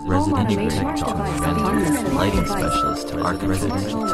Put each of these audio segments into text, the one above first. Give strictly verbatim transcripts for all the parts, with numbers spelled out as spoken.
residential tech talk, vendor, lighting specialist, arch residential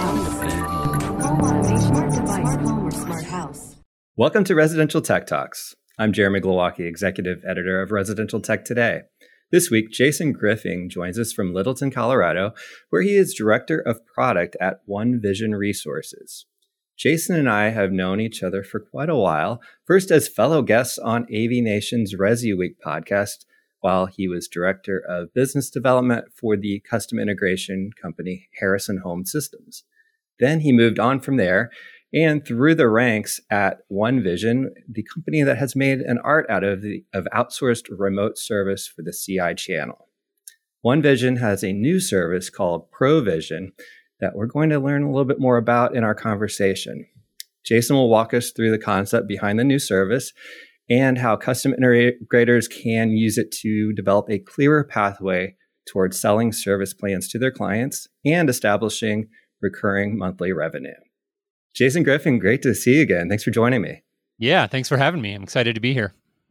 tech. Welcome to Residential Tech Talks. I'm Jeremy Glowacki, Executive Editor of Residential Tech Today. This week, Jason Griffing joins us from Littleton, Colorado, where he is Director of Product at One Vision Resources. Jason and I have known each other for quite a while, first as fellow guests on A V Nation's Resi Week podcast, while he was Director of Business Development for the custom integration company Harrison Home Systems. Then he moved on from there and through the ranks at One Vision, the company that has made an art out of the of outsourced remote service for the C I channel. One Vision has a new service called ProVision that we're going to learn a little bit more about in our conversation. Jason will walk us through the concept behind the new service and how custom integrators can use it to develop a clearer pathway towards selling service plans to their clients and establishing recurring monthly revenue. Jason Griffing, great to see you again. Thanks for joining me. Yeah, thanks for having me. I'm excited to be here.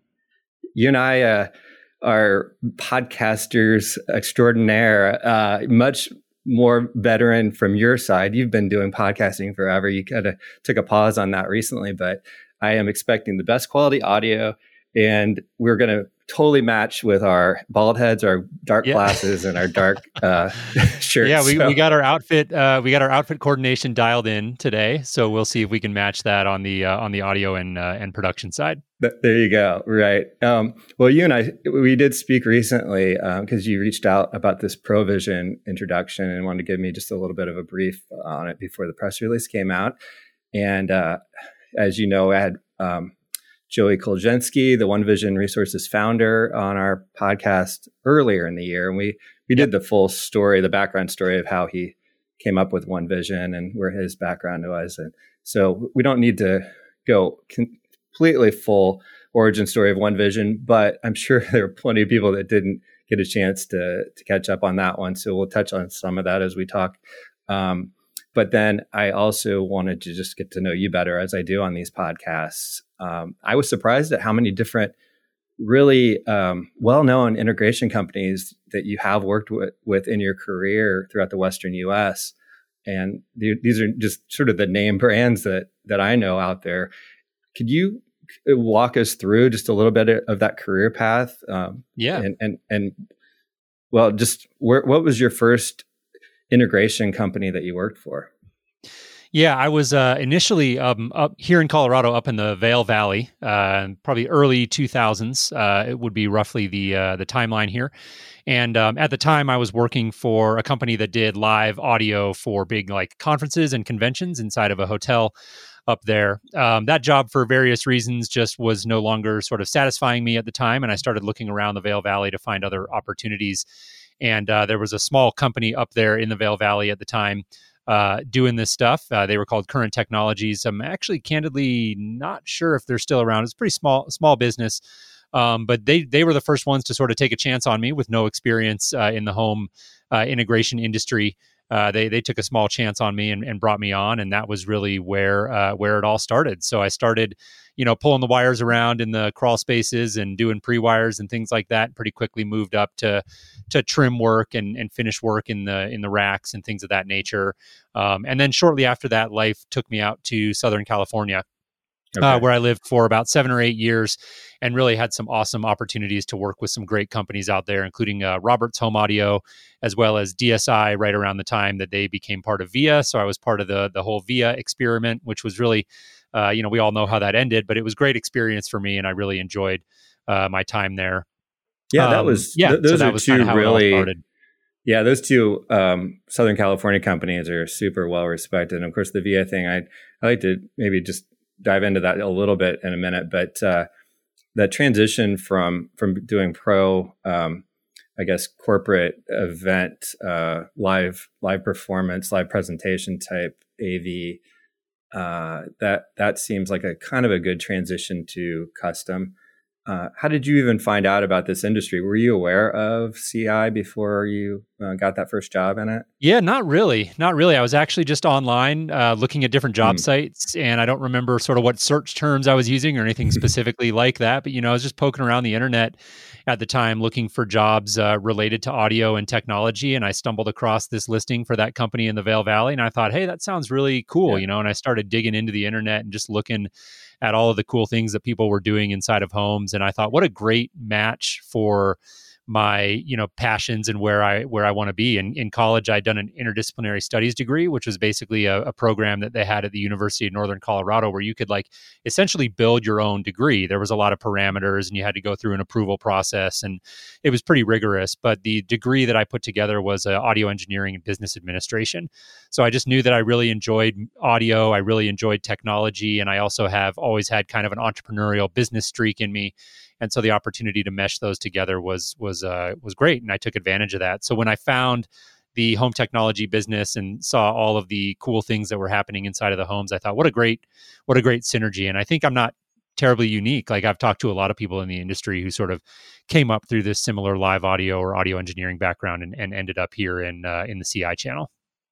You and I uh, are podcasters extraordinaire, uh, much more veteran from your side. You've been doing podcasting forever. You kind of took a pause on that recently, but I am expecting the best quality audio, and we're going to totally match with our bald heads, our dark yeah. glasses, and our dark uh, shirts. Yeah, we, so. we got our outfit. Uh, we got our outfit coordination dialed in today, so we'll see if we can match that on the uh, on the audio and uh, and production side. There you go. Right. Um, well, you and I, we did speak recently because um, you reached out about this ProVision introduction and wanted to give me just a little bit of a brief on it before the press release came out. And uh, as you know, I had um, Joey Kolzensky, the One Vision Resources founder, on our podcast earlier in the year. And we, we did the full story, the background story of how he came up with One Vision and where his background was. And so we don't need to go con- completely full origin story of One Vision, but I'm sure there are plenty of people that didn't get a chance to to catch up on that one. So we'll touch on some of that as we talk. Um, but then I also wanted to just get to know you better, as I do on these podcasts. Um, I was surprised at how many different really um, well-known integration companies that you have worked with, with in your career throughout the Western U S. And th- these are just sort of the name brands that that I know out there. Could you walk us through just a little bit of that career path? Um, yeah. And, and, and well, just where, what was your first integration company that you worked for? Yeah, I was uh, initially um, up here in Colorado, up in the Vail Valley, uh, probably early two thousands. Uh, it would be roughly the uh, the timeline here. And um, at the time, I was working for a company that did live audio for big like conferences and conventions inside of a hotel up there. Um, that job, for various reasons, just was no longer sort of satisfying me at the time. And I started looking around the Vail Valley to find other opportunities. And uh, there was a small company up there in the Vail Valley at the time uh, doing this stuff. Uh, they were called Current Technologies. I'm actually candidly not sure if they're still around. It's a pretty small, small business. Um, but they they were the first ones to sort of take a chance on me with no experience uh, in the home uh, integration industry. Uh, they they took a small chance on me and, and brought me on, and that was really where uh, where it all started. So I started, you know, pulling the wires around in the crawl spaces and doing pre-wires and things like that. Pretty quickly moved up to to trim work and, and finish work in the in the racks and things of that nature. Um, and then shortly after that, life took me out to Southern California. Okay. Uh, where I lived for about seven or eight years and really had some awesome opportunities to work with some great companies out there, including uh, Roberts Home Audio, as well as D S I right around the time that they became part of VIA. So I was part of the the whole VIA experiment, which was really, uh, you know, we all know how that ended, but it was a great experience for me and I really enjoyed uh, my time there. Yeah, that was, um, yeah, th- those so that are was two really, yeah, those two um, Southern California companies are super well respected. And of course, the VIA thing, I I like to maybe just dive into that a little bit in a minute, but uh, that transition from from doing pro, um, I guess, corporate event, uh, live live performance, live presentation type A V, uh, that that seems like a kind of a good transition to custom. Uh, how did you even find out about this industry? Were you aware of C I before you uh, got that first job in it? Yeah, not really. Not really. I was actually just online uh, looking at different job Mm. sites, and I don't remember sort of what search terms I was using or anything specifically like that. But, you know, I was just poking around the internet at the time looking for jobs uh, related to audio and technology. And I stumbled across this listing for that company in the Vail Valley. And I thought, hey, that sounds really cool, Yeah. you know, and I started digging into the internet and just looking at all of the cool things that people were doing inside of homes. And I thought, what a great match for my, you know, passions and where I where I want to be. And in college, I'd done an interdisciplinary studies degree, which was basically a, a program that they had at the University of Northern Colorado, where you could like essentially build your own degree. There was a lot of parameters, and you had to go through an approval process, and it was pretty rigorous. But the degree that I put together was uh, audio engineering and business administration. So I just knew that I really enjoyed audio, I really enjoyed technology, and I also have always had kind of an entrepreneurial business streak in me. And so the opportunity to mesh those together was was uh, was great, and I took advantage of that. So when I found the home technology business and saw all of the cool things that were happening inside of the homes, I thought, what a great what a great synergy. And I think I'm not terribly unique. Like I've talked to a lot of people in the industry who sort of came up through this similar live audio or audio engineering background and, and ended up here in uh, in the C I channel.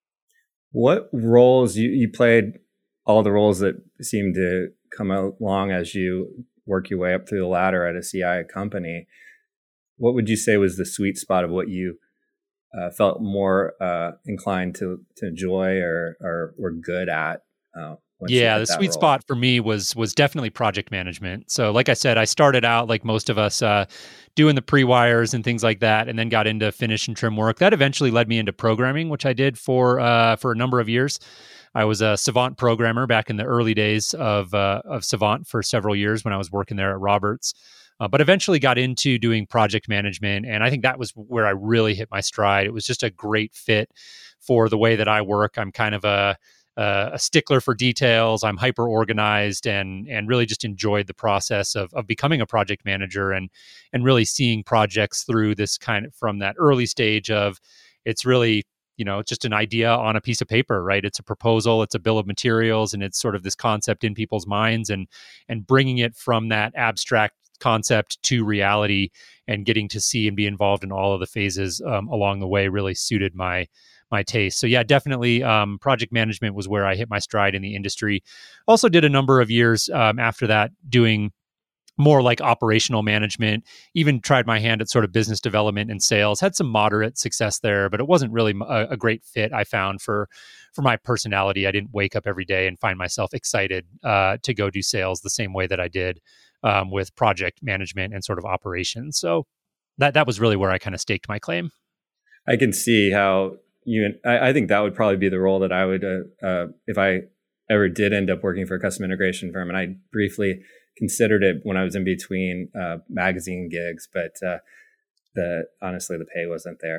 What roles you, you played? All the roles that seemed to come along as you work your way up through the ladder at a C I company. What would you say was the sweet spot of what you uh, felt more uh, inclined to to enjoy or or were good at? Uh, once you Yeah, hit the that sweet role? spot for me was was definitely project management. So like I said, I started out like most of us uh, doing the pre-wires and things like that, and then got into finish and trim work. That eventually led me into programming, which I did for uh, for a number of years. I was a Savant programmer back in the early days of uh, of Savant for several years when I was working there at Roberts, uh, but eventually got into doing project management, and I think that was where I really hit my stride. It was just a great fit for the way that I work. I'm kind of a uh, a stickler for details. I'm hyper organized, and and really just enjoyed the process of of becoming a project manager and and really seeing projects through this kind of from that early stage of it's really, you know, just an idea on a piece of paper, right? It's a proposal, it's a bill of materials, and it's sort of this concept in people's minds, and and bringing it from that abstract concept to reality and getting to see and be involved in all of the phases um, along the way really suited my my taste. So yeah, definitely um, project management was where I hit my stride in the industry. Also did a number of years um, after that doing more like operational management, even tried my hand at sort of business development and sales, had some moderate success there, but it wasn't really a, a great fit I found for, for my personality. I didn't wake up every day and find myself excited uh, to go do sales the same way that I did um, with project management and sort of operations. So that, that was really where I kind of staked my claim. I can see how you, I, I think that would probably be the role that I would, uh, uh, if I ever did end up working for a custom integration firm. And I briefly considered it when I was in between uh, magazine gigs, but uh, the honestly the pay wasn't there.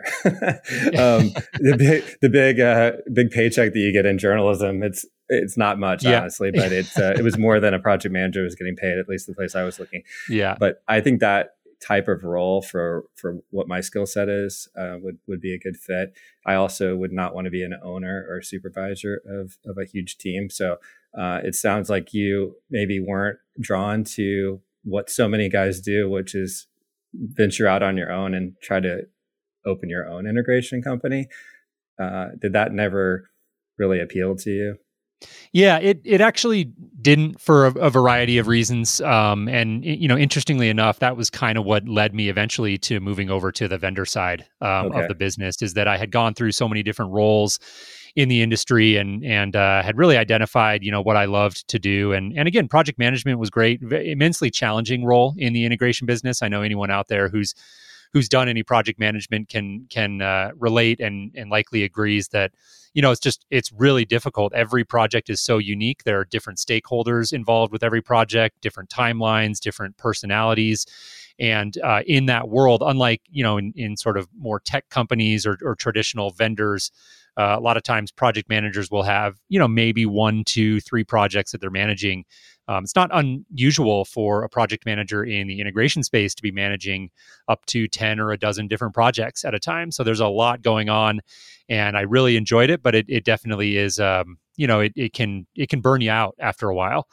um, the big the big uh, big paycheck that you get in journalism, it's it's not much, yeah. honestly, but it uh, it was more than a project manager was getting paid, at least the place I was looking. Yeah, but I think that type of role for for what my skill set is uh, would would be a good fit. I also would not want to be an owner or supervisor of of a huge team, so. Uh, it sounds like you maybe weren't drawn to what so many guys do, which is venture out on your own and try to open your own integration company. Uh, did that never really appeal to you? Yeah, it it actually didn't for a, a variety of reasons. Um, and, you know, interestingly enough, that was kind of what led me eventually to moving over to the vendor side um, Okay. of the business, is that I had gone through so many different roles in the industry and and uh, had really identified, you know, what I loved to do. And and again, project management was great, v- immensely challenging role in the integration business. I know anyone out there who's who's done any project management can can uh, relate and and likely agrees that, you know, it's just it's really difficult. Every project is so unique. There are different stakeholders involved with every project, different timelines, different personalities. And uh, in that world, unlike, you know, in, in sort of more tech companies or, or traditional vendors, uh, a lot of times project managers will have, you know, maybe one, two, three projects that they're managing. Um, it's not unusual for a project manager in the integration space to be managing up to ten or a dozen different projects at a time. So there's a lot going on, and I really enjoyed it, but it, it definitely is, um, you know, it, it can it can burn you out after a while.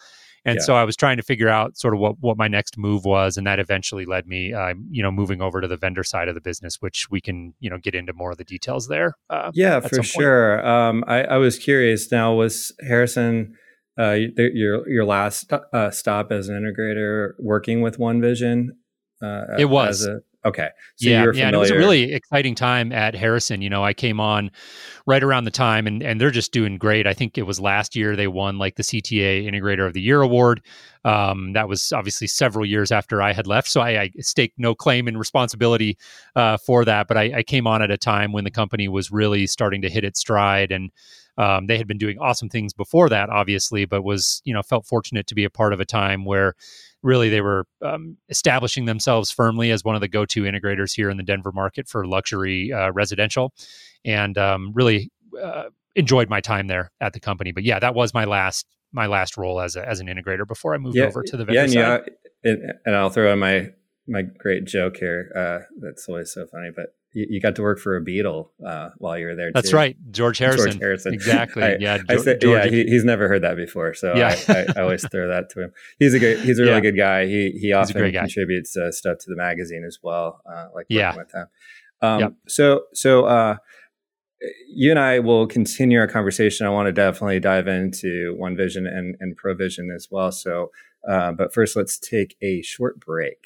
And Yeah. so I was trying to figure out sort of what, what my next move was. And that eventually led me, uh, you know, moving over to the vendor side of the business, which we can, you know, get into more of the details there. Uh, yeah, for sure. Um, I, I was curious now, was Harrison, uh, your, your last uh, stop as an integrator working with OneVision? Uh, it was. As a, okay. So yeah, you were yeah, and it was a really exciting time at Harrison. You know, I came on right around the time, and and they're just doing great. I think it was last year they won like the C T A Integrator of the Year award. Um, that was obviously several years after I had left, so I, I stake no claim and responsibility uh, for that. But I, I came on at a time when the company was really starting to hit its stride, and um, they had been doing awesome things before that, obviously, but was, you know, felt fortunate to be a part of a time where really they were um, establishing themselves firmly as one of the go-to integrators here in the Denver market for luxury uh, residential, and um, really uh, enjoyed my time there at the company. But yeah, that was my last my last role as a, as an integrator before I moved yeah, over to the vendor yeah, side. Yeah, and, and I'll throw in my my great joke here. Uh, that's always so funny, but you, you got to work for a Beatle uh, while you were there. That's too. right, George Harrison. George Harrison, exactly. I, yeah, I jo- said, George, yeah. He, he's never heard that before, so Yeah. I, I, I always throw that to him. He's a good, he's a really Yeah. good guy. He he often great guy. contributes uh, stuff to the magazine as well. Uh, like working Yeah. with him. Um, Yep. So so uh, you and I will continue our conversation. I want to definitely dive into OneVision and and ProVision as well. So, uh, but first, let's take a short break.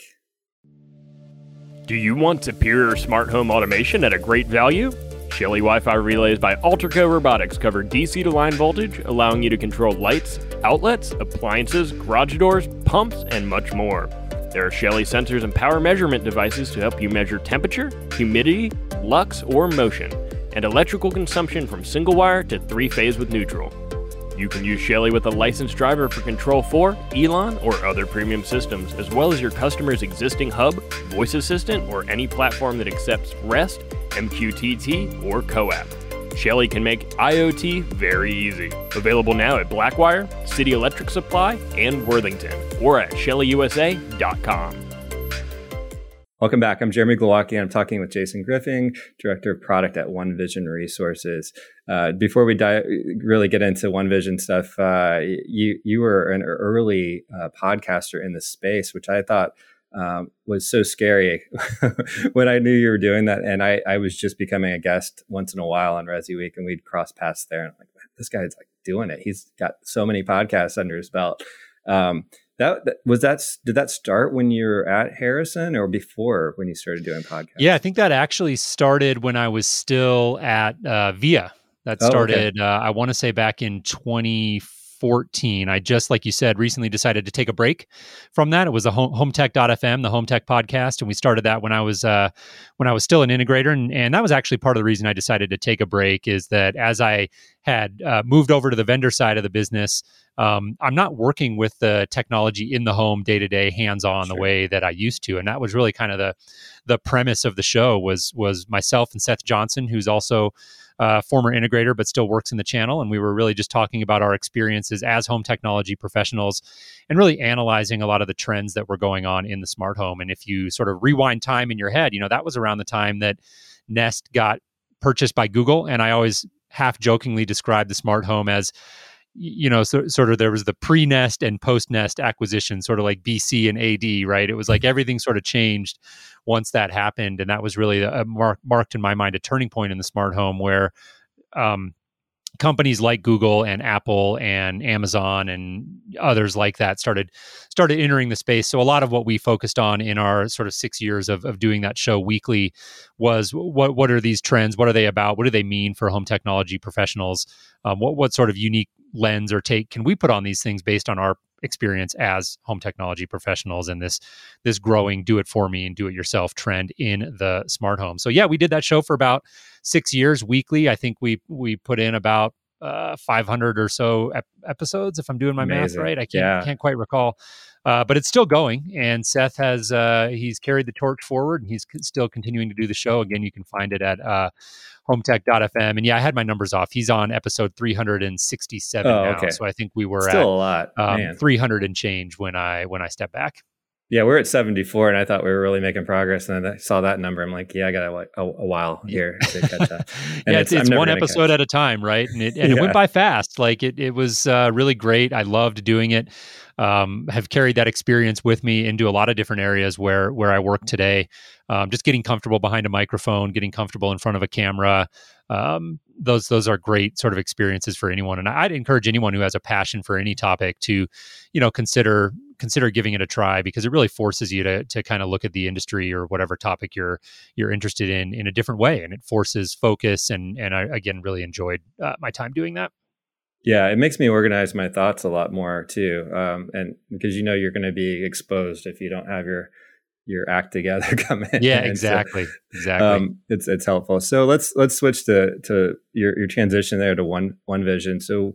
Do you want superior smart home automation at a great value? Shelly Wi-Fi relays by Alterco Robotics cover D C to line voltage, allowing you to control lights, outlets, appliances, garage doors, pumps, and much more. There are Shelly sensors and power measurement devices to help you measure temperature, humidity, lux, or motion, and electrical consumption from single wire to three-phase with neutral. You can use Shelly with a licensed driver for Control four, Elon, or other premium systems, as well as your customer's existing hub, voice assistant, or any platform that accepts REST, M Q T T, or CoAP. Shelly can make IoT very easy. Available now at Blackwire, City Electric Supply, and Worthington, or at shelly u s a dot com. Welcome back. I'm Jeremy Glowacki, and I'm talking with Jason Griffin, Director of Product at OneVision Resources. Uh, before we di- really get into OneVision stuff, uh, you you were an early uh, podcaster in the space, which I thought um, was so scary when I knew you were doing that. And I, I was just becoming a guest once in a while on Resi Week, and we'd cross paths there. And I'm like, this guy's like doing it. He's got so many podcasts under his belt. Um, That, that was that. Did that start when you were at Harrison, or before when you started doing podcasts? Yeah, I think that actually started when I was still at uh, Via. That started, oh, okay. uh, I want to say, back in twenty fourteen. I just, like you said, recently decided to take a break from that. It was the home, HomeTech dot f m, the Home Tech podcast, and we started that when I was uh, when I was still an integrator, and, and that was actually part of the reason I decided to take a break. Is that as I had uh, moved over to the vendor side of the business, um, I'm not working with the technology in the home day to day, hands on, Sure. the way that I used to, and that was really kind of the the premise of the show. Was was myself and Seth Johnson, who's also Uh, former integrator, but still works in the channel. And we were really just talking about our experiences as home technology professionals and really analyzing a lot of the trends that were going on in the smart home. And if you sort of rewind time in your head, you know, that was around the time that Nest got purchased by Google. And I always half jokingly described the smart home as, you know, so, sort of there was the pre-Nest and post-Nest acquisition, sort of like B C and A D, right? It was like everything sort of changed once that happened. And that was really a mark, marked in my mind a turning point in the smart home where um, companies like Google and Apple and Amazon and others like that started started entering the space. So a lot of what we focused on in our sort of six years of, of doing that show weekly was what what are these trends? What are they about? What do they mean for home technology professionals? Um, what what sort of unique lens or take can we put on these things based on our experience as home technology professionals and this this growing do it for me and do it yourself trend in the smart home. So yeah, we did that show for about six years weekly. I think we we put in about uh, five hundred or so ep- episodes, if I'm doing my Amazing. math right. I can't Yeah. can't quite recall, uh, but it's still going. And Seth has uh, he's carried the torch forward, and he's c- still continuing to do the show. Again, you can find it at uh, home tech dot f m. And yeah, I had my numbers off. He's on episode three hundred sixty-seven Oh, now. okay. So I think we were Still at a lot, um, man. three hundred and change when I when I stepped back. Yeah, we're at seventy-four, and I thought we were really making progress. And then I saw that number. I'm like, yeah, I got a, a, a while here to catch up. And yeah, it's, it's, it's one episode at a time, right? And it and yeah. it went by fast. Like it it was uh, really great. I loved doing it. Um, have carried that experience with me into a lot of different areas where where I work today. Um, just getting comfortable behind a microphone, getting comfortable in front of a camera. Um, those those are great sort of experiences for anyone. And I'd encourage anyone who has a passion for any topic to, you know, consider consider giving it a try, because it really forces you to to kind of look at the industry or whatever topic you're you're interested in in a different way, and it forces focus. And and I again really enjoyed uh, my time doing that. Yeah, it makes me organize my thoughts a lot more too, um, and because you know you're going to be exposed if you don't have your your act together coming in. Yeah, exactly, so, exactly. Um, it's it's helpful. So let's let's switch to to your your transition there to one one vision. So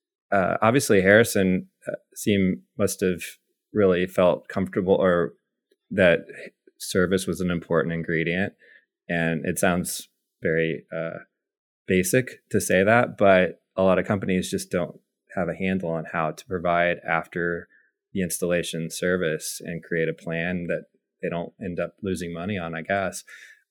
uh, obviously Harrison uh, seemed must have really felt comfortable, or that service was an important ingredient, and it sounds very uh, basic to say that, but a lot of companies just don't have a handle on how to provide after the installation service and create a plan that they don't end up losing money on, I guess.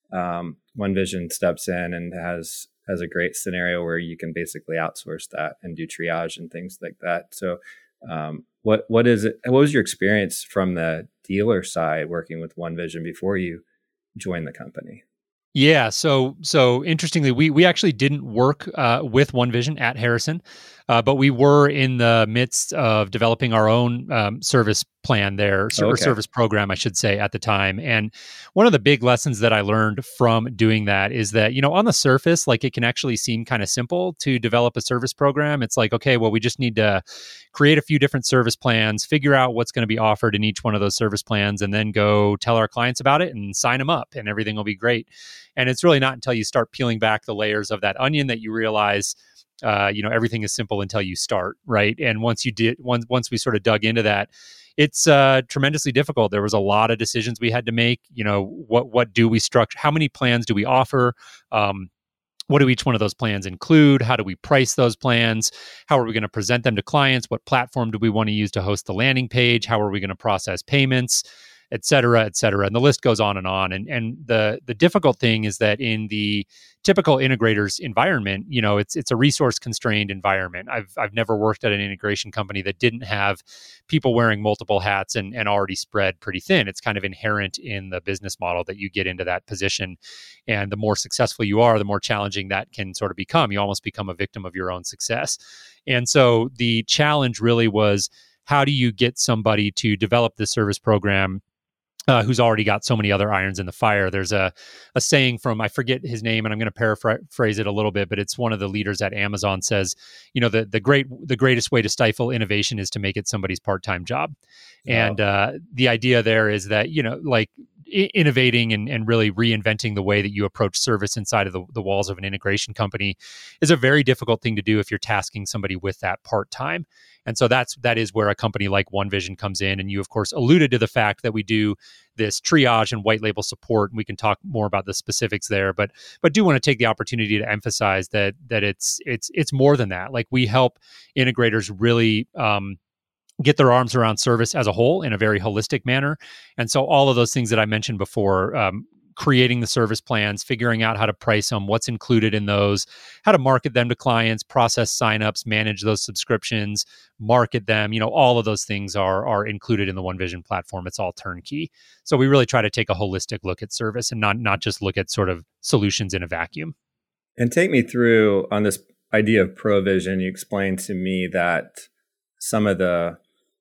Um, OneVision steps in and has has a great scenario where you can basically outsource that and do triage and things like that. So um, what what is it? What was your experience from the dealer side working with OneVision before you joined the company? Yeah, so so interestingly, we we actually didn't work uh, with OneVision at Harrison, uh, but we were in the midst of developing our own um, service plan there, or okay. service program, I should say, at the time. And one of the big lessons that I learned from doing that is that, you know, on the surface, like it can actually seem kind of simple to develop a service program. It's like, okay, well, we just need to create a few different service plans, figure out what's going to be offered in each one of those service plans, and then go tell our clients about it and sign them up, and everything will be great. And it's really not until you start peeling back the layers of that onion that you realize, uh, you know, everything is simple until you start, right? And once you did, once once we sort of dug into that, it's uh, tremendously difficult. There was a lot of decisions we had to make. You know, what what do we structure? How many plans do we offer? Um, what do each one of those plans include? How do we price those plans? How are we going to present them to clients? What platform do we want to use to host the landing page? How are we going to process payments? Et cetera, et cetera. And the list goes on and on. And and the the difficult thing is that in the typical integrator's environment, you know, it's it's a resource constrained environment. I've I've never worked at an integration company that didn't have people wearing multiple hats and, and already spread pretty thin. It's kind of inherent in the business model that you get into that position. And the more successful you are, the more challenging that can sort of become. You almost become a victim of your own success. And so the challenge really was, how do you get somebody to develop this service program Uh, who's already got so many other irons in the fire? There's a a saying from, I forget his name, and I'm going to paraphrase it a little bit, but it's one of the leaders at Amazon says, you know, the the great the greatest way to stifle innovation is to make it somebody's part-time job. Wow. And uh, the idea there is that, you know, like I- innovating and, and really reinventing the way that you approach service inside of the, the walls of an integration company is a very difficult thing to do if you're tasking somebody with that part-time. And so that's that is where a company like OneVision comes in. And you, of course, alluded to the fact that we do this triage and white label support. And we can talk more about the specifics there, but but do want to take the opportunity to emphasize that that it's it's it's more than that. Like, we help integrators really um, get their arms around service as a whole in a very holistic manner. And so all of those things that I mentioned before, um, creating the service plans, figuring out how to price them, what's included in those, how to market them to clients, process signups, manage those subscriptions, market them, you know, all of those things are are included in the OneVision platform. It's all turnkey. So we really try to take a holistic look at service and not not just look at sort of solutions in a vacuum. And take me through on this idea of ProVision. You explained to me that some of the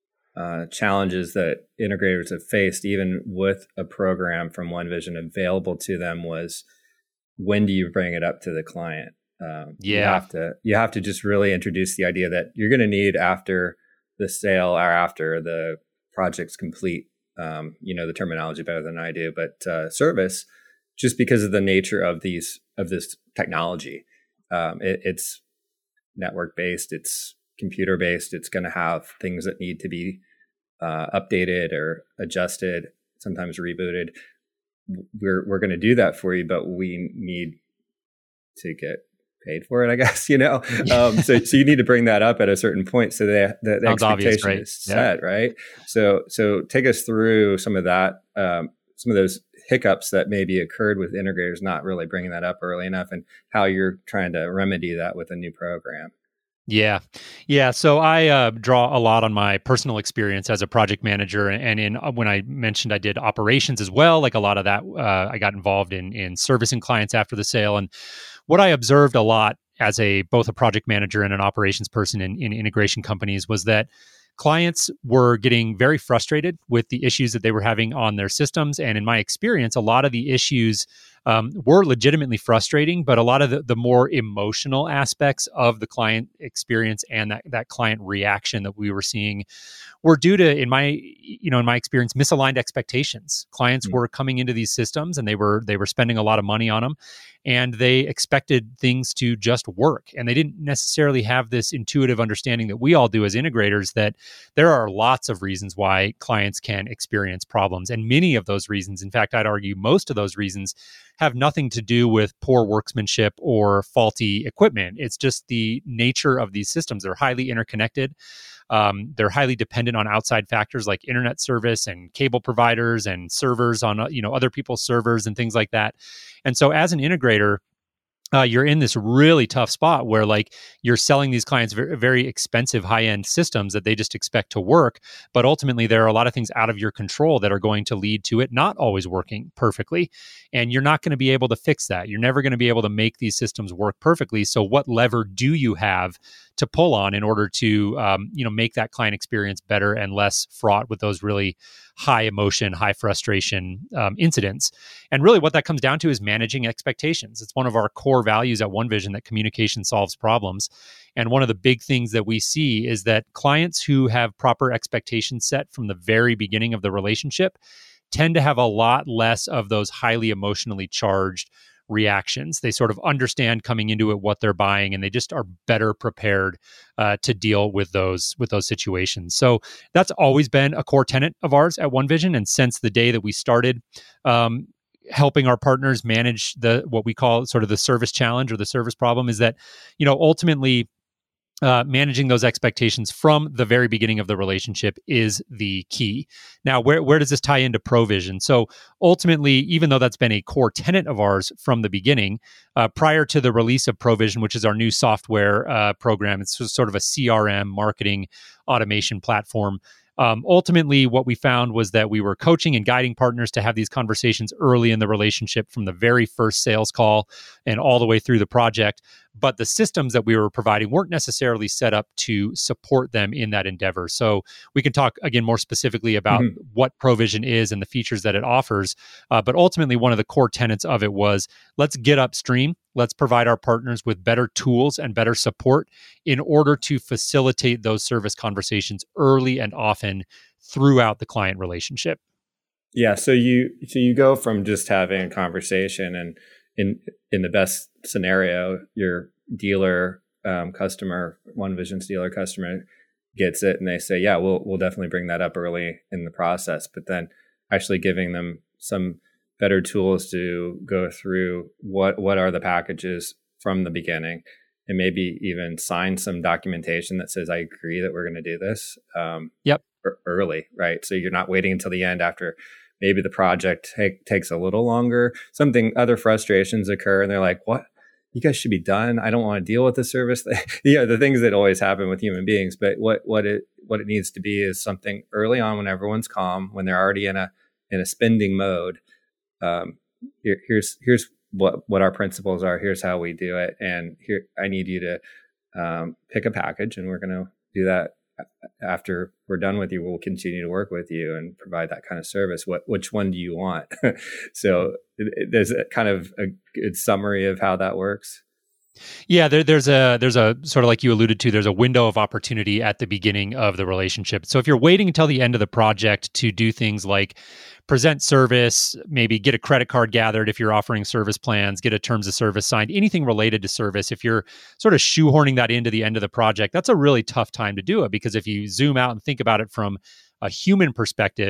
Uh, challenges that integrators have faced, even with a program from OneVision available to them, was, when do you bring it up to the client? Um, yeah, you have to you have to just really introduce the idea that you're going to need after the sale or after the project's complete. Um, you know the terminology better than I do, but uh, service, just because of the nature of these of this technology, um, it, it's network based, it's computer based. It's going to have things that need to be uh, updated or adjusted, sometimes rebooted. We're we're going to do that for you, but we need to get paid for it, I guess, you know? Um, so, so you need to bring that up at a certain point. So the, the, the expectation obvious, right? is set, yeah. right? So, so take us through some of that, um, some of those hiccups that maybe occurred with integrators not really bringing that up early enough, and how you're trying to remedy that with a new program. Yeah. Yeah. So I uh, draw a lot on my personal experience as a project manager. And in uh, when I mentioned I did operations as well, like a lot of that, uh, I got involved in in servicing clients after the sale. And what I observed a lot as a both a project manager and an operations person in, in integration companies was that clients were getting very frustrated with the issues that they were having on their systems. And in my experience, a lot of the issues um, were legitimately frustrating, but a lot of the, the more emotional aspects of the client experience and that, that client reaction that we were seeing were due to, in my, you know, in my experience, misaligned expectations. Clients mm-hmm. were coming into these systems and they were, they were spending a lot of money on them, and they expected things to just work. And they didn't necessarily have this intuitive understanding that we all do as integrators, that there are lots of reasons why clients can experience problems. And many of those reasons, in fact, I'd argue most of those reasons, have nothing to do with poor workmanship or faulty equipment. It's just the nature of these systems. They're highly interconnected. Um, they're highly dependent on outside factors like internet service and cable providers and servers on, uh, you know, other people's servers and things like that. And so as an integrator, Uh, you're in this really tough spot where, like, you're selling these clients very, very expensive high-end systems that they just expect to work, but ultimately there are a lot of things out of your control that are going to lead to it not always working perfectly, and you're not going to be able to fix that. You're never going to be able to make these systems work perfectly. So what lever do you have to pull on in order to um, you know, make that client experience better and less fraught with those really high emotion, high frustration um, incidents? And really what that comes down to is managing expectations. It's one of our core values at OneVision that communication solves problems. And one of the big things that we see is that clients who have proper expectations set from the very beginning of the relationship tend to have a lot less of those highly emotionally charged reactions. They sort of understand coming into it what they're buying, and they just are better prepared uh, to deal with those with those situations. So that's always been a core tenet of ours at OneVision, and since the day that we started um, helping our partners manage the what we call sort of the service challenge or the service problem, is that, you know, ultimately Uh, managing those expectations from the very beginning of the relationship is the key. Now, where where does this tie into Provision? So ultimately, even though that's been a core tenet of ours from the beginning, uh, prior to the release of Provision, which is our new software uh, program, it's sort of a C R M marketing automation platform. Um, ultimately, what we found was that we were coaching and guiding partners to have these conversations early in the relationship, from the very first sales call and all the way through the project. But the systems that we were providing weren't necessarily set up to support them in that endeavor. So we can talk again more specifically about mm-hmm. what Provision is and the features that it offers. Uh, but ultimately, one of the core tenets of it was, let's get upstream. Let's provide our partners with better tools and better support in order to facilitate those service conversations early and often throughout the client relationship. Yeah. So you so you go from just having a conversation, and in in the best scenario, your dealer um, customer, OneVision's dealer customer, gets it, and they say, "Yeah, we'll we'll definitely bring that up early in the process." But then actually giving them some better tools to go through what what are the packages from the beginning, and maybe even sign some documentation that says, "I agree that we're going to do this." Um, yep. Early, right? So you're not waiting until the end after maybe the project take, takes a little longer. Something, other frustrations occur, and they're like, "What? You guys should be done. I don't want to deal with the service." You know, the things that always happen with human beings. But what what it what it needs to be is something early on, when everyone's calm, when they're already in a in a spending mode. Um, here, here's here's what what our principles are. Here's how we do it, and here I need you to um, pick a package, and we're going to do that. After we're done with you, we'll continue to work with you and provide that kind of service. What, which one do you want? So it, it, there's a kind of a good summary of how that works. Yeah, there, there's a there's a sort of, like you alluded to, there's a window of opportunity at the beginning of the relationship. So if you're waiting until the end of the project to do things like present service, maybe get a credit card gathered if you're offering service plans, get a terms of service signed, anything related to service, if you're sort of shoehorning that into the end of the project, that's a really tough time to do it, because if you zoom out and think about it from a human perspective,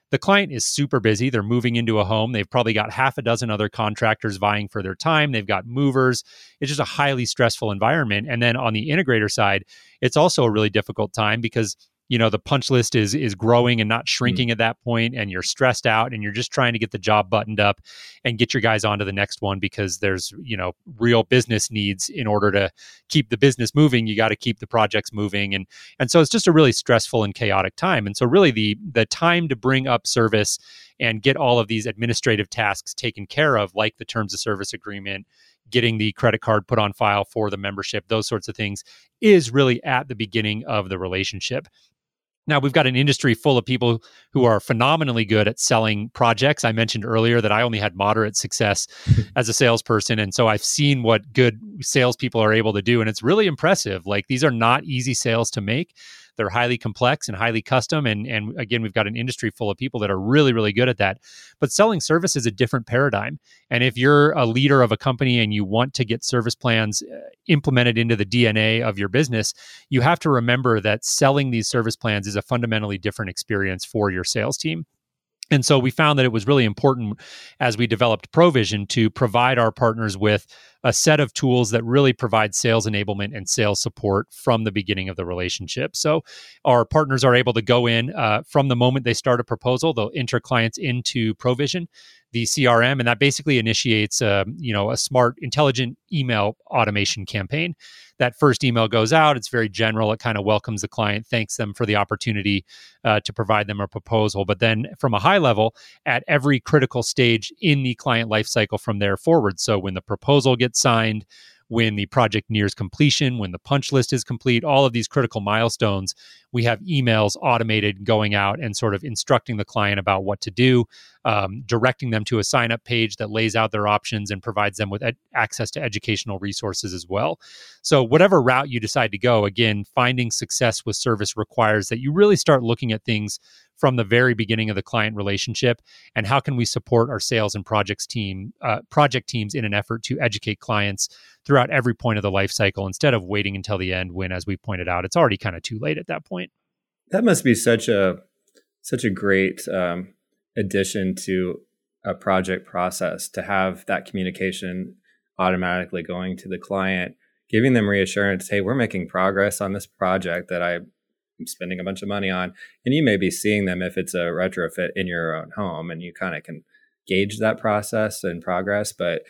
the client is super busy. They're moving into a home. They've probably got half a dozen other contractors vying for their time. They've got movers. It's just a highly stressful environment. And then on the integrator side, it's also a really difficult time because you know, the punch list is is growing and not shrinking mm. at that point, and you're stressed out and you're just trying to get the job buttoned up and get your guys onto the next one because there's, you know, real business needs in order to keep the business moving. You got to keep the projects moving. And and so it's just a really stressful and chaotic time. And so really the the time to bring up service and get all of these administrative tasks taken care of, like the terms of service agreement, getting the credit card put on file for the membership, those sorts of things, is really at the beginning of the relationship. Now, we've got an industry full of people who are phenomenally good at selling projects. I mentioned earlier that I only had moderate success as a salesperson. And so I've seen what good salespeople are able to do. And it's really impressive. Like, these are not easy sales to make. They're highly complex and highly custom. And, and again, we've got an industry full of people that are really, really good at that. But selling service is a different paradigm. And if you're a leader of a company and you want to get service plans implemented into the D N A of your business, you have to remember that selling these service plans is a fundamentally different experience for your sales team. And so we found that it was really important as we developed Provision to provide our partners with a set of tools that really provide sales enablement and sales support from the beginning of the relationship. So our partners are able to go in uh, from the moment they start a proposal. They'll enter clients into Provision, the C R M, and that basically initiates a, you know, a smart, intelligent email automation campaign. That first email goes out. It's very general. It kind of welcomes the client, thanks them for the opportunity uh, to provide them a proposal. But then from a high level, at every critical stage in the client lifecycle from there forward. So when the proposal gets signed, when the project nears completion, when the punch list is complete, all of these critical milestones, we have emails automated going out and sort of instructing the client about what to do, um, directing them to a sign-up page that lays out their options and provides them with ed- access to educational resources as well. So whatever route you decide to go, again, finding success with service requires that you really start looking at things from the very beginning of the client relationship, and how can we support our sales and projects team, uh, project teams in an effort to educate clients throughout every point of the life cycle instead of waiting until the end when, as we pointed out, it's already kind of too late at that point. That must be such a such a great um, addition to a project process to have that communication automatically going to the client, giving them reassurance, hey, we're making progress on this project that I I'm spending a bunch of money on, and you may be seeing them if it's a retrofit in your own home, and you kind of can gauge that process and progress. But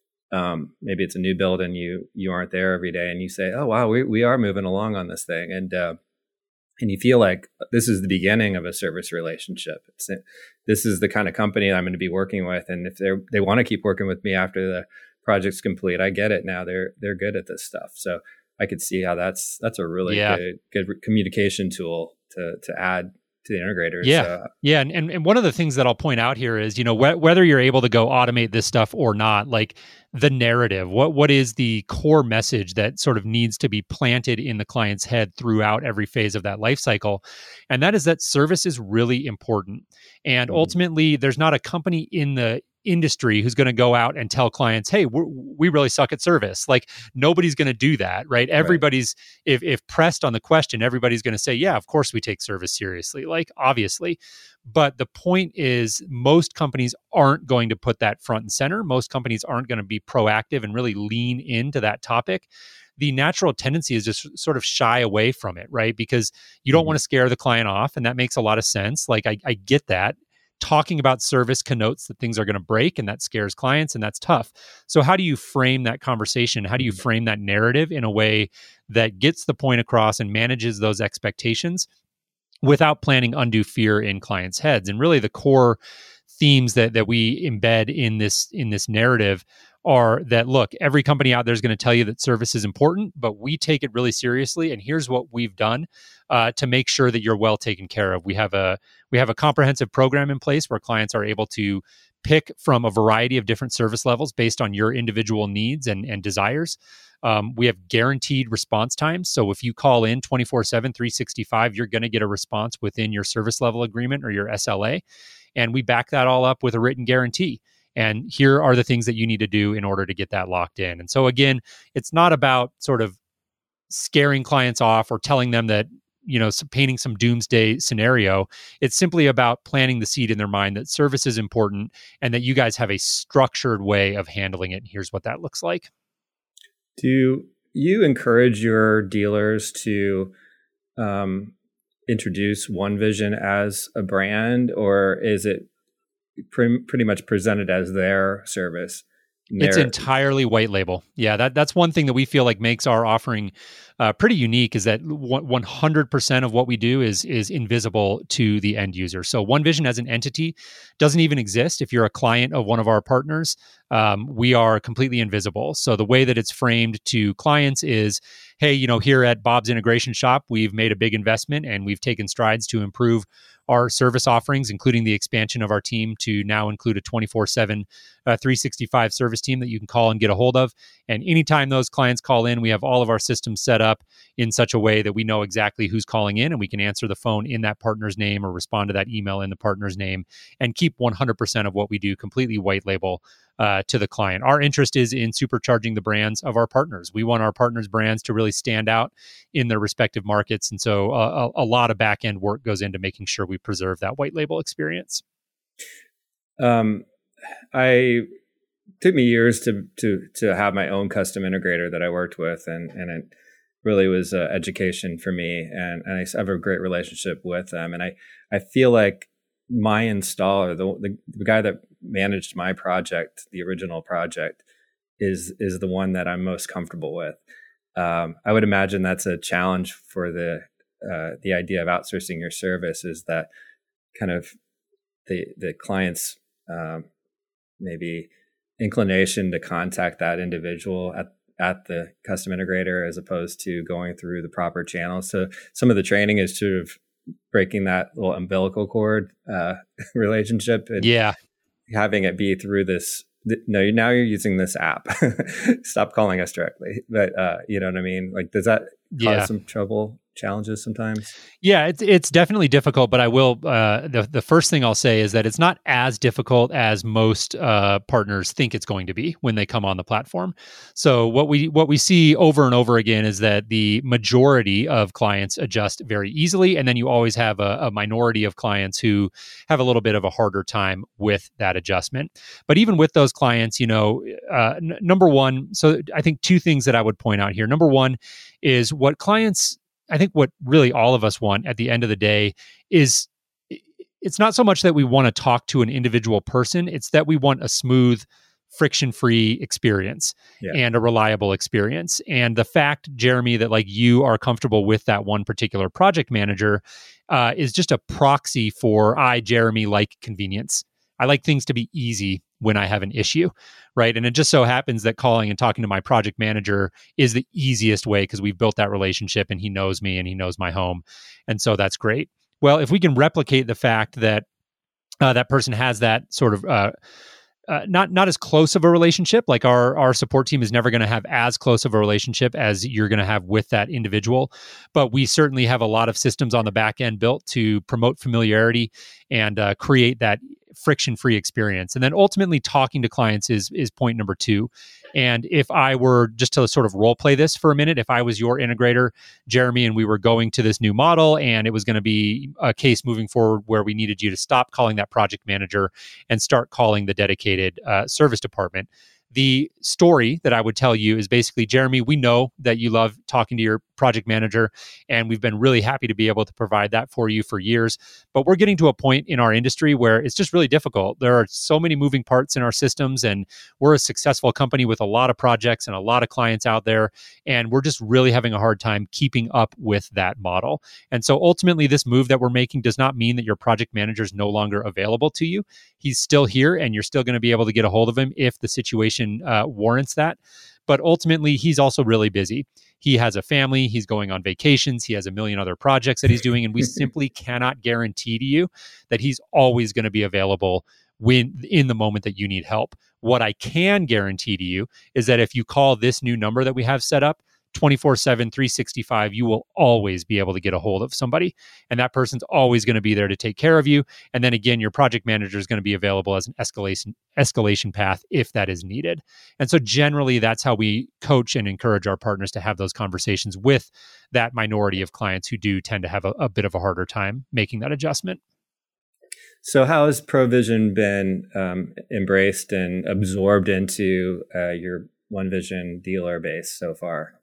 um, maybe it's a new build and you you aren't there every day, and you say, "Oh wow, we we are moving along on this thing," and uh, and you feel like this is the beginning of a service relationship. It's, this is the kind of company I'm going to be working with, and if they they want to keep working with me after the project's complete, I get it now. They're they're good at this stuff, so I could see how that's that's a really yeah. good good communication tool to to add to the integrators. Yeah, uh, yeah, and, and and one of the things that I'll point out here is, you know, wh- whether you're able to go automate this stuff or not, like the narrative, what what is the core message that sort of needs to be planted in the client's head throughout every phase of that life cycle, and that is that service is really important, and mm-hmm. ultimately, there's not a company in the industry who's going to go out and tell clients, hey, we're, we really suck at service. Like, nobody's going to do that, right? Everybody's, right. if if pressed on the question, everybody's going to say, yeah, of course we take service seriously, like obviously. But the point is, most companies aren't going to put that front and center. Most companies aren't going to be proactive and really lean into that topic. The natural tendency is just sort of shy away from it, right? Because you don't mm-hmm. want to scare the client off, and that makes a lot of sense. Like, I, I get that. Talking about service connotes that things are going to break, and that scares clients, and that's tough. So how do you frame that conversation? How do you frame that narrative in a way that gets the point across and manages those expectations without planting undue fear in clients' heads? And really the core themes that that we embed in this in this narrative are that, look, every company out there is going to tell you that service is important, but we take it really seriously. And here's what we've done uh, to make sure that you're well taken care of. We have a we have a comprehensive program in place where clients are able to pick from a variety of different service levels based on your individual needs and, and desires. Um, we have guaranteed response times. So if you call in twenty-four seven, three sixty-five, you're going to get a response within your service level agreement or your S L A. And we back that all up with a written guarantee. And here are the things that you need to do in order to get that locked in. And so again, it's not about sort of scaring clients off or telling them that you know, painting some doomsday scenario. It's simply about planting the seed in their mind that service is important and that you guys have a structured way of handling it. And here's what that looks like. Do you encourage your dealers to um, introduce OneVision as a brand, or is it pre- pretty much presented as their service? It's entirely white label. Yeah, that that's one thing that we feel like makes our offering uh, pretty unique, is that one hundred percent of what we do is is invisible to the end user. So OneVision as an entity doesn't even exist. If you're a client of one of our partners, um, we are completely invisible. So the way that it's framed to clients is, hey, you know, here at Bob's Integration Shop, we've made a big investment and we've taken strides to improve our service offerings, including the expansion of our team to now include a twenty-four seven, uh, three sixty-five service team that you can call and get a hold of. And anytime those clients call in, we have all of our systems set up in such a way that we know exactly who's calling in, and we can answer the phone in that partner's name or respond to that email in the partner's name and keep one hundred percent of what we do completely white label uh, to the client. Our interest is in supercharging the brands of our partners. We want our partners' brands to really stand out in their respective markets. And so uh, a, a lot of back-end work goes into making sure we preserve that white label experience. Um, I took me years to to to have my own custom integrator that I worked with, and and it really was uh, education for me. And and I have a great relationship with them. And I I feel like my installer, the the, the guy that managed my project, the original project, is is the one that I'm most comfortable with. Um, I would imagine that's a challenge for the uh, the idea of outsourcing your service, is that kind of the the client's um, maybe inclination to contact that individual at at the custom integrator as opposed to going through the proper channels. So some of the training is sort of breaking that little umbilical cord uh, relationship and yeah. having it be through this. No, now you're using this app. Stop calling us directly. But uh, you know what I mean? Like, does that cause yeah. some trouble, challenges sometimes? Yeah, it's it's definitely difficult. But I will. Uh, the the first thing I'll say is that it's not as difficult as most uh, partners think it's going to be when they come on the platform. So what we what we see over and over again is that the majority of clients adjust very easily, and then you always have a, a minority of clients who have a little bit of a harder time with that adjustment. But even with those clients, you know, uh, n- number one, so I think two things that I would point out here. Number one is what clients, I think what really all of us want at the end of the day is, it's not so much that we want to talk to an individual person, it's that we want a smooth, friction-free experience yeah. and a reliable experience. And the fact, Jeremy, that like you are comfortable with that one particular project manager uh, is just a proxy for I, Jeremy, like convenience. I like things to be easy when I have an issue, right? And it just so happens that calling and talking to my project manager is the easiest way because we've built that relationship and he knows me and he knows my home. And so that's great. Well, if we can replicate the fact that uh, that person has that sort of uh, uh, not not as close of a relationship, like our our support team is never going to have as close of a relationship as you're going to have with that individual, but we certainly have a lot of systems on the back end built to promote familiarity and uh, create that friction-free experience. And then ultimately talking to clients is is point number two. And if I were just to sort of role play this for a minute, if I was your integrator, Jeremy, and we were going to this new model and it was going to be a case moving forward where we needed you to stop calling that project manager and start calling the dedicated uh, service department, the story that I would tell you is basically, Jeremy, we know that you love talking to your project manager, and we've been really happy to be able to provide that for you for years. But we're getting to a point in our industry where it's just really difficult. There are so many moving parts in our systems, and we're a successful company with a lot of projects and a lot of clients out there, and we're just really having a hard time keeping up with that model. And so ultimately, this move that we're making does not mean that your project manager is no longer available to you. He's still here, and you're still going to be able to get a hold of him if the situation uh, warrants that. But ultimately, he's also really busy. He has a family, he's going on vacations, he has a million other projects that he's doing, and we simply cannot guarantee to you that he's always going to be available when in the moment that you need help. What I can guarantee to you is that if you call this new number that we have set up, twenty-four seven, three sixty-five, you will always be able to get a hold of somebody. And that person's always going to be there to take care of you. And then again, your project manager is going to be available as an escalation escalation path if that is needed. And so generally, that's how we coach and encourage our partners to have those conversations with that minority of clients who do tend to have a, a bit of a harder time making that adjustment. So how has Provision been um, embraced and absorbed into uh, your OneVision dealer base so far?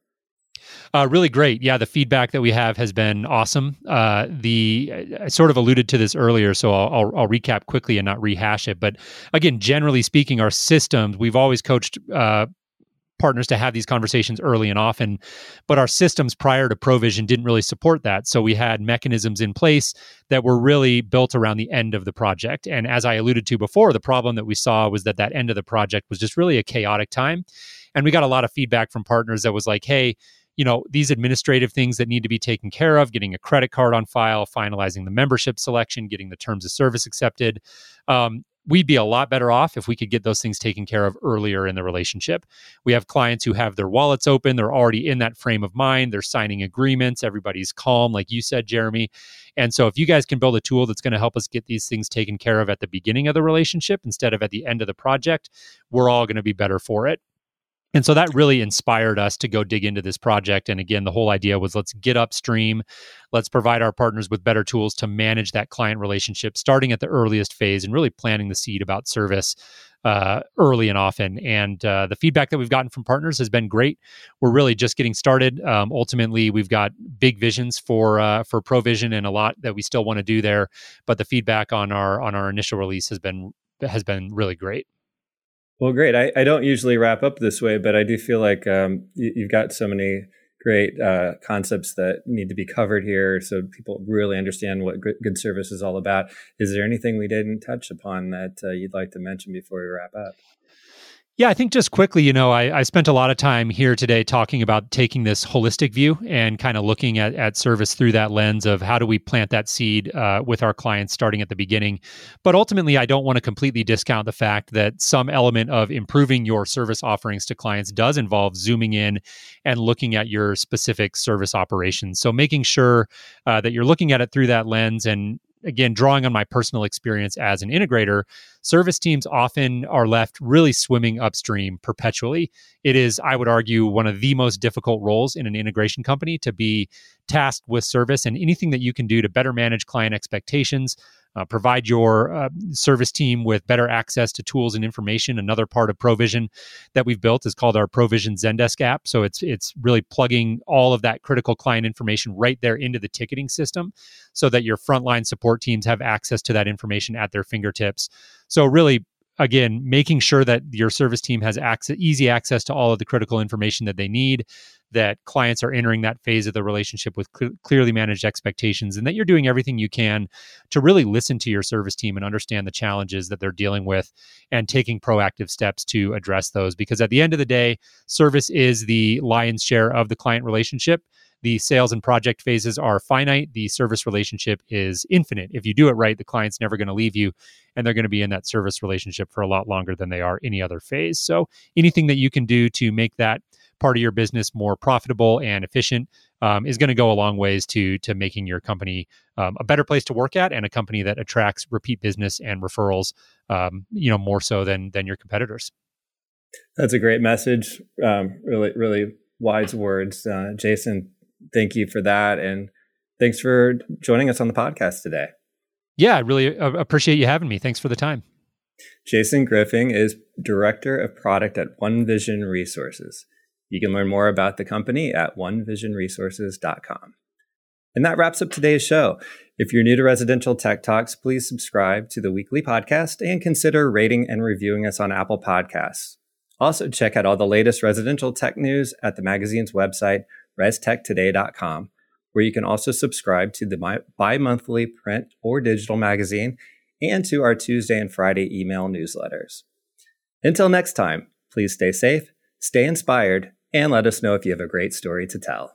Uh, really great. Yeah, the feedback that we have has been awesome. Uh, the I sort of alluded to this earlier, so I'll, I'll, I'll recap quickly and not rehash it. But again, generally speaking, our systems, we've always coached uh, partners to have these conversations early and often, but our systems prior to Provision didn't really support that. So we had mechanisms in place that were really built around the end of the project. And as I alluded to before, the problem that we saw was that that end of the project was just really a chaotic time. And we got a lot of feedback from partners that was like, hey, you know, these administrative things that need to be taken care of, getting a credit card on file, finalizing the membership selection, getting the terms of service accepted. Um, we'd be a lot better off if we could get those things taken care of earlier in the relationship. We have clients who have their wallets open. They're already in that frame of mind. They're signing agreements. Everybody's calm, like you said, Jeremy. And so if you guys can build a tool that's going to help us get these things taken care of at the beginning of the relationship instead of at the end of the project, we're all going to be better for it. And so that really inspired us to go dig into this project. And again, the whole idea was let's get upstream. Let's provide our partners with better tools to manage that client relationship, starting at the earliest phase and really planting the seed about service uh, early and often. And uh, the feedback that we've gotten from partners has been great. We're really just getting started. Um, ultimately, we've got big visions for uh, for Provision and a lot that we still want to do there. But the feedback on our on our initial release has been has been really great. Well, great. I, I don't usually wrap up this way, but I do feel like um, you, you've got so many great uh, concepts that need to be covered here so people really understand what good, good service is all about. Is there anything we didn't touch upon that uh, you'd like to mention before we wrap up? Yeah, I think just quickly, you know, I, I spent a lot of time here today talking about taking this holistic view and kind of looking at, at service through that lens of how do we plant that seed uh, with our clients starting at the beginning. But ultimately, I don't want to completely discount the fact that some element of improving your service offerings to clients does involve zooming in and looking at your specific service operations. So making sure uh, that you're looking at it through that lens. And again, drawing on my personal experience as an integrator, service teams often are left really swimming upstream perpetually. It is, I would argue, one of the most difficult roles in an integration company to be tasked with service, and anything that you can do to better manage client expectations, Uh, provide your uh, service team with better access to tools and information. Another part of Provision that we've built is called our Provision Zendesk app. So it's it's really plugging all of that critical client information right there into the ticketing system so that your frontline support teams have access to that information at their fingertips. So really, again, making sure that your service team has access, easy access to all of the critical information that they need, that clients are entering that phase of the relationship with cl- clearly managed expectations, and that you're doing everything you can to really listen to your service team and understand the challenges that they're dealing with and taking proactive steps to address those. Because at the end of the day, service is the lion's share of the client relationship. The sales and project phases are finite. The service relationship is infinite. If you do it right, the client's never going to leave you, and they're going to be in that service relationship for a lot longer than they are any other phase. So anything that you can do to make that part of your business more profitable and efficient um, is going to go a long ways to to making your company um, a better place to work at, and a company that attracts repeat business and referrals, um, you know, more so than than your competitors. That's a great message. Um, really, really wise words, uh, Jason. Thank you for that, and thanks for joining us on the podcast today. Yeah, I really uh, appreciate you having me. Thanks for the time. Jason Griffing is Director of Product at OneVision Resources. You can learn more about the company at one vision resources dot com. And that wraps up today's show. If you're new to Residential Tech Talks, please subscribe to the weekly podcast and consider rating and reviewing us on Apple Podcasts. Also, check out all the latest residential tech news at the magazine's website, res tech today dot com, where you can also subscribe to the bi-monthly print or digital magazine and to our Tuesday and Friday email newsletters. Until next time, please stay safe, stay inspired, and let us know if you have a great story to tell.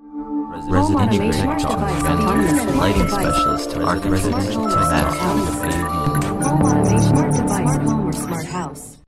Residential Tech Talk, autonomous lighting specialist to Arc Residential Tech Talk. Home automation, smart device, home or smart house.